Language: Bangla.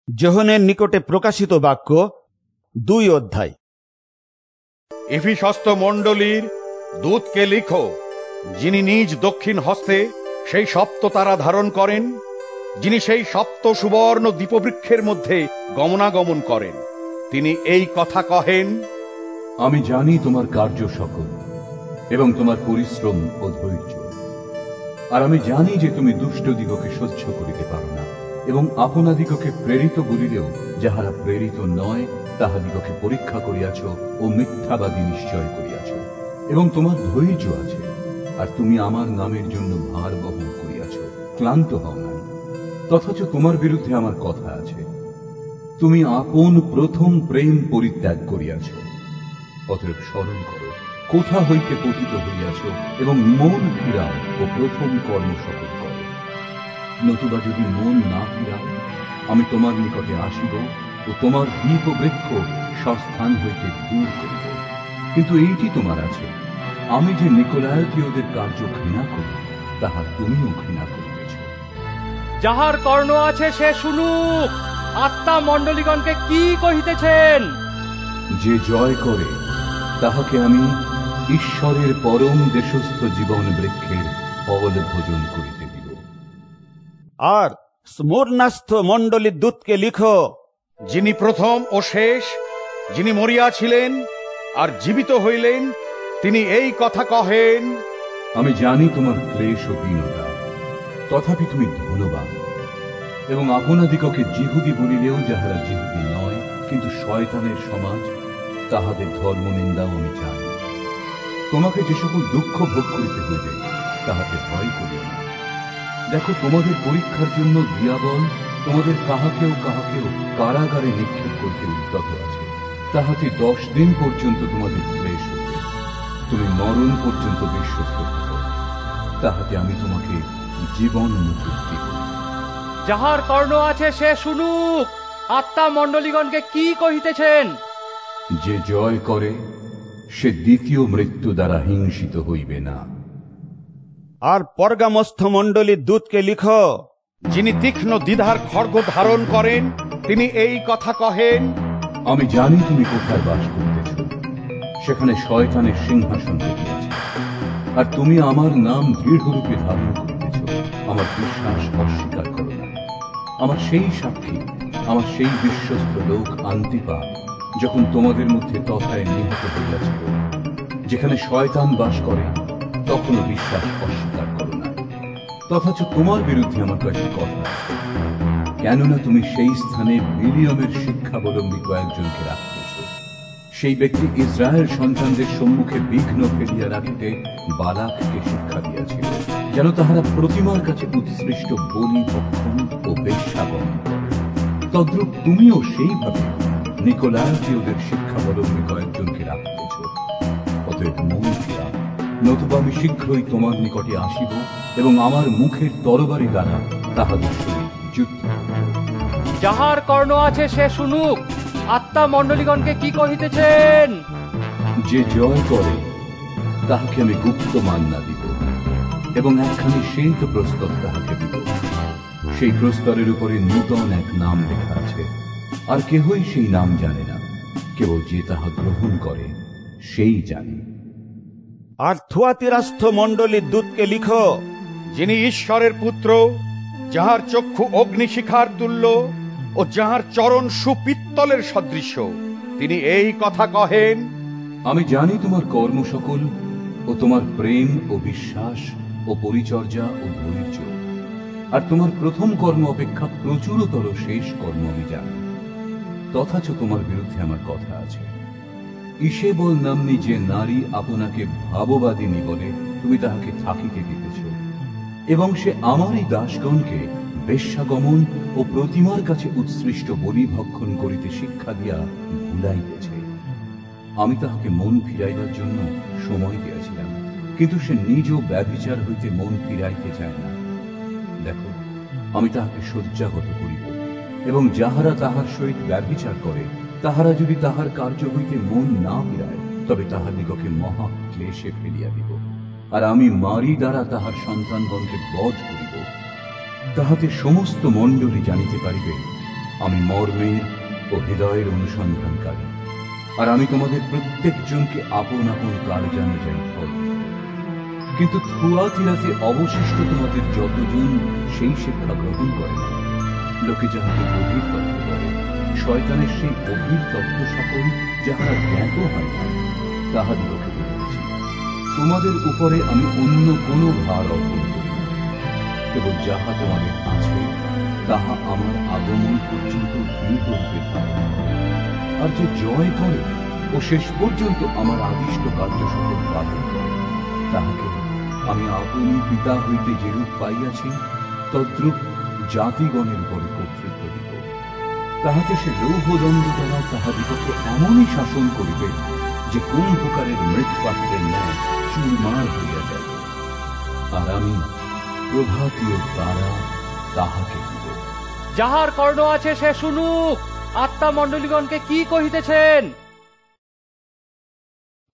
যোহনের নিকটে প্রকাশিত বাক্য 2 অধ্যায়। এফিসস্থ মণ্ডলীর দূতকে লিখো, যিনি নিজ দক্ষিণ হস্তে সেই সপ্ত তারা ধারণ করেন, যিনি সেই সপ্ত সুবর্ণ দীপবৃক্ষের মধ্যে গমনাগমন করেন, তিনি এই কথা কহেন, আমি জানি তোমার কার্য সকল এবং তোমার পরিশ্রম ও ধৈর্য, আর আমি জানি যে তুমি দুষ্ট দিগকে সহ্য করিতে পারো না, এবং আপনাদিগকে প্রেরিত বলিলেও যাহারা প্রেরিত নয় তাহাদিগকে পরীক্ষা করিয়াছ ও মিথ্যাবাদী নিশ্চয় করিয়াছ, এবং তোমার ধৈর্য আছে, আর তুমি আমার নামের জন্য ভার বহন করিয়াছ, ক্লান্ত হও নাই। তথাচ তোমার বিরুদ্ধে আমার কথা আছে, তুমি আপন প্রথম প্রেম পরিত্যাগ করিয়াছ। অতএব স্মরণ করো কোথা হইতে পতিত হইয়াছ, এবং মন ফিরাও ও প্রথম কর্ম সকল করো। নতুবা যদি মন না ফিরাও, আমি তোমার নিকটে আসিব ও তোমার দ্বীপ বৃক্ষ স্বস্থান হইতে দূর করিব। কিন্তু এইটি তোমার আছে, আমি যে নিকোলায়ীয়দের কার্য ঘৃণা করি, তাহা তুমিও ঘৃণা করিতেছ। যাহার কর্ণ আছে সে শুনুক, আত্মা মণ্ডলীগণকে কি কহিতেছেন। যে জয় করে তাহাকে আমি ঈশ্বরের পরম দেশস্থ জীবন বৃক্ষের ফল ভোজন করিতে দিব। আর স্মরণাস্থ মণ্ডলীর দূতকে লিখো, যিনি প্রথম ও শেষ, যিনি মরিয়াছিলেন আর জীবিত হইলেন, তিনি এই কথা কহেন, আমি জানি তোমার ক্লেশ ও দীনতা, তথাপি তুমি ধনবান, এবং আপনাদিগকে জিহুদি বলিলেও যাহারা জিহুদি নয় কিন্তু শয়তানের সমাজ, তাহাদের ধর্ম নিন্দাও আমি জানি। তোমাকে যে সকল দুঃখ ভোগ করিতে হইবে তাহাতে ভয় করিও না। দেখো, তোমাদের পরীক্ষার জন্য দিয়াবল তোমাদের কাহাকেও কারাগারে নিক্ষেপ করতে উদ্যত আছে, তাহাতে 10 দিন পর্যন্ত তোমাদের ক্লেশ হইবে। তুমি মরণ পর্যন্ত বিশ্বস্ত থাকো, তাহাতে আমি তোমাকে জীবন মুকুট দিব। যাহার কর্ণ আছে সে শুনুক, আত্মা মণ্ডলীগণকে কি কহিতেছেন। যে জয় করে সে দ্বিতীয় মৃত্যু দ্বারা হিংসিত হইবে না। আর পর্গামস্থ মণ্ডলীর দূতকে লিখো, যিনি তীক্ষ্ণ দ্বিধার খড়গ ধারণ করেন, তিনি এই কথা কহেন, আমি জানি তুমি কোথায় বাস করিতেছ, সেখানে শয়তানের সিংহাসন দেখিয়াছে, আর তুমি আমার নাম দৃঢ়রূপে ধারণ করিতেছ। আমার বিশ্বাস অস্বীকার করো না। আমার সেই সাক্ষী, আমার সেই বিশ্বস্ত লোক আন্তিপা, যখন তোমাদের মধ্যে তথায় নিহত হইয়াছিল, যেখানে শয়তান বাস করে, তখনও বিশ্বাস অস্বীকার করো না। তথাচ তোমার বিরুদ্ধে আমার কয়েকটি কথা আছে, কেননা তুমি সেই স্থানে মিলিয়মের শিক্ষাবলম্বী কয়েকজনকে রাখিতেছ। সেই ব্যক্তি ইসরায়েল সন্তানদের সম্মুখে বিঘ্ন ফেলিয়া রাখিতে বালাককে শিক্ষা দিয়াছিল, যেন তাহারা প্রতিমার কাছে উৎসৃষ্ট বলি ভক্ষণ ও বেশ্যাবন করে। তদ্রূপ তুমিও সেইভাবে নিকোলায়ীয়দের শিক্ষাবলম্বী কয়েকজনকে রাখিতেছ। অতএব মন ফিরাও, নতুবা আমি শীঘ্রই তোমার নিকটে আসিব এবং আমার মুখের তরবারি দ্বারা তাহাদের সহিত যুদ্ধ করব। যাহার কর্ণ আছে সে শুনুক, আত্মা মণ্ডলীগণকে কি কহিতেছেন। যে জয় করে তাহাকে আমি গুপ্ত মান্না দিব, এবং একখানি শ্বেত প্রস্তর তাহাকে দিব। সেই প্রস্তরের উপরে নূতন এক নাম লেখা আছে, আর কেহই সেই নাম জানে না, কেবল যে তাহা গ্রহণ করে সেই জানে। আর থুয়াতিরাস্থ মণ্ডলীর দূতকে লিখো, যিনি ঈশ্বরের পুত্র, যাহার চক্ষু অগ্নিশিখার তুল্য ও যাহার চরণ সুপিত্তলের সদৃশ্য, তিনি এই কথা কহেন, আমি জানি তোমার কর্ম সকল ও তোমার প্রেম ও বিশ্বাস ও পরিচর্যা ও ধৈর্য, আর তোমার প্রথম কর্ম অপেক্ষা প্রচুরতর শেষ কর্ম আমি জানি। তথাচ তোমার বিরুদ্ধে আমার কথা আছে, ইসেবল নাম্নী যে নারী আপনাকে ভাববাদিনী বলে তুমি তাহাকে থাকিতে দিতেছ, এবং সে আমারই দাসগণকে বেশ্যাগমন ও প্রতিমার কাছে উৎসৃষ্ট বলি ভক্ষণ করিতে শিক্ষা দিয়া ভুলাইতেছে। আমি তাহাকে মন ফিরাইবার জন্য সময় দিয়াছিলাম, কিন্তু সে নিজ ব্যভিচার হইতে মন ফিরাইতে চায় না। দেখো, আমি তাহাকে শয্যাগত করিব, এবং যাহারা তাহার সহিত ব্যভিচার করে, তাহারা যদি তাহার কার্য হইতে মন না ফিরায়, তবে তাহাদিগকে মহা ক্লেশে ফেলিয়া দিব, আর আমি মারি দ্বারা তাহার সন্তানগণকে বধ করিব। তাহাতে সমস্ত মণ্ডলী জানিতে পারিবে আমি মর্মের ও হৃদয়ের অনুসন্ধানকারী, আর আমি তোমাদের প্রত্যেকজনকে আপন আপন কার্যানে যাই ফল। কিন্তু থুয়াতিরাতে অবশিষ্ট তোমাদের যতজন সেই শিক্ষা গ্রহণ করে না, লোকে যাহাকে গভীর তত্ত্ব করে, শয়তানের সেই গভীর তত্ত্ব সকল যাহারা জ্ঞাত হয় না, তাহাদিগকে বলিতেছি, তোমাদের উপরে আমি অন্য কোনো ভার অর্পণ করি না। কেবল যাহা তোমাদের আছে তাহা আমার আগমন পর্যন্ত দৃঢ়রূপে ধারণ করে। আর যে জয় করে ও শেষ পর্যন্ত আমার আদিষ্ট কার্য সকল পালন করে, তাহাকে আমি আপনি পিতা হইতে যেরূপ পাইয়াছি তদ্রূপ জাতিগণের উপরে কর্তৃত্ব দিব। তাহাতে সে লৌহদণ্ড দ্বারা তাহাদিগকে এমনই শাসন করিবে যে কোন প্রকারের মৃৎপাত্রের ন্যায় চুরমার হইয়া যাইবে। আর আমি প্রভাতীয় দ্বারা তাহাকে দিব। যাহার কর্ণ আছে সে শুনুক, আত্মা মণ্ডলীগণকে কি কহিতেছেন।